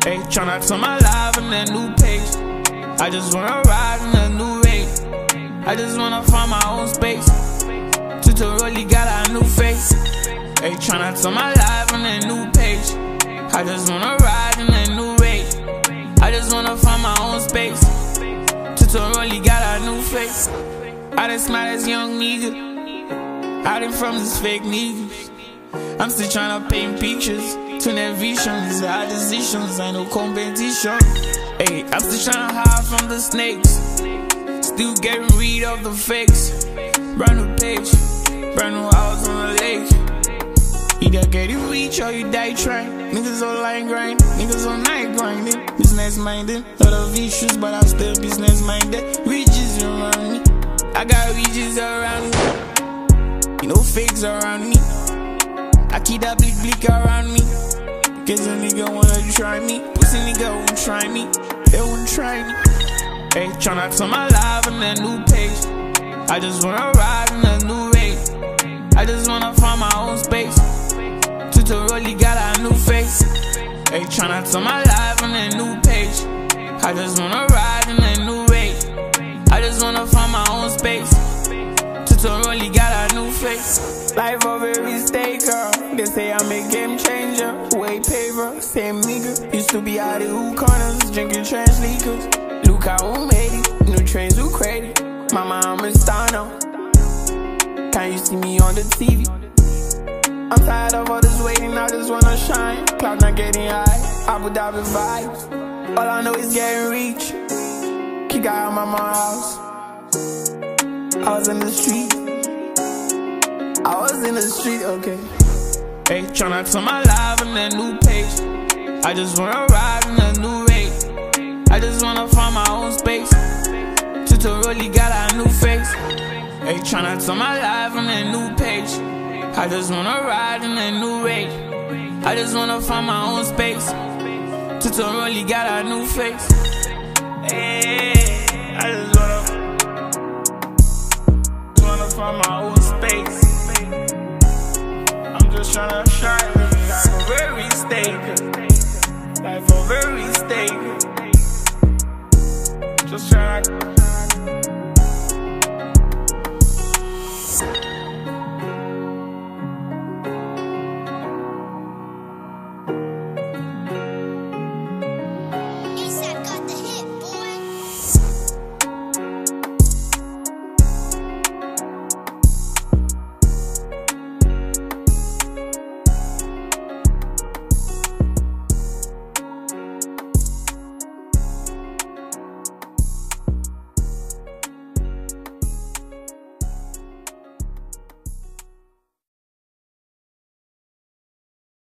Hey, tryna turn my life in a new page. I just wanna ride in a new rate. I just wanna find my own space. Tutoroli got a new face. Hey, tryna turn my life in a new page. I just wanna ride in a new rate. I just wanna find my own space. Tutoroli got a new face. I done smile as young nigga. I done from this fake niggas. I'm still tryna paint pictures. Turn their visions, our decisions, ain't no competition. Hey, I'm still tryna hide from the snakes. Still getting rid of the fakes. Brand new page, brand new house on the lake. Either get it rich or you die trying. Niggas online grind, niggas all night grinding. Business minded, lot of issues, but I'm still business minded. Riches around me, I got riches around me. You know fakes around me. I keep that blick blick around me. Cause a nigga wanna try me. Pussy nigga won't try me. They won't try me. Hey, tryna turn my life in a new page. I just wanna ride in a new rate. I just wanna find my own space. Tutoroli got a new face. Hey, tryna turn my life in a new page. I just wanna ride in a new rate. I just wanna find my own space. Tutoroli got a new face. Life of a risk taker. They say I'm a game changer. Way paver, same nigga. Used to be out of hood corners, drinking trash leakers. Look how who made it. New trains who created. Mama, I'm a star now. Can you see me on the TV? I'm tired of all this waiting, I just wanna shine. Cloud not getting high, Abu Dhabi vibes. All I know is getting rich. Kick out of my mom's house. I was in the street. I was in the street, okay. Hey, tryna turn my life in a new page. I just wanna ride in a new rate. I just wanna find my own space. Tutoroli got a new face. Hey, tryna turn my life in a new page. I just wanna ride in a new rate. I just wanna find my own space. Tutoroli got a new face. Hey, I just wanna find my own space. I'm just tryna shine. Life a very stake. Life a very stake. Just tryna.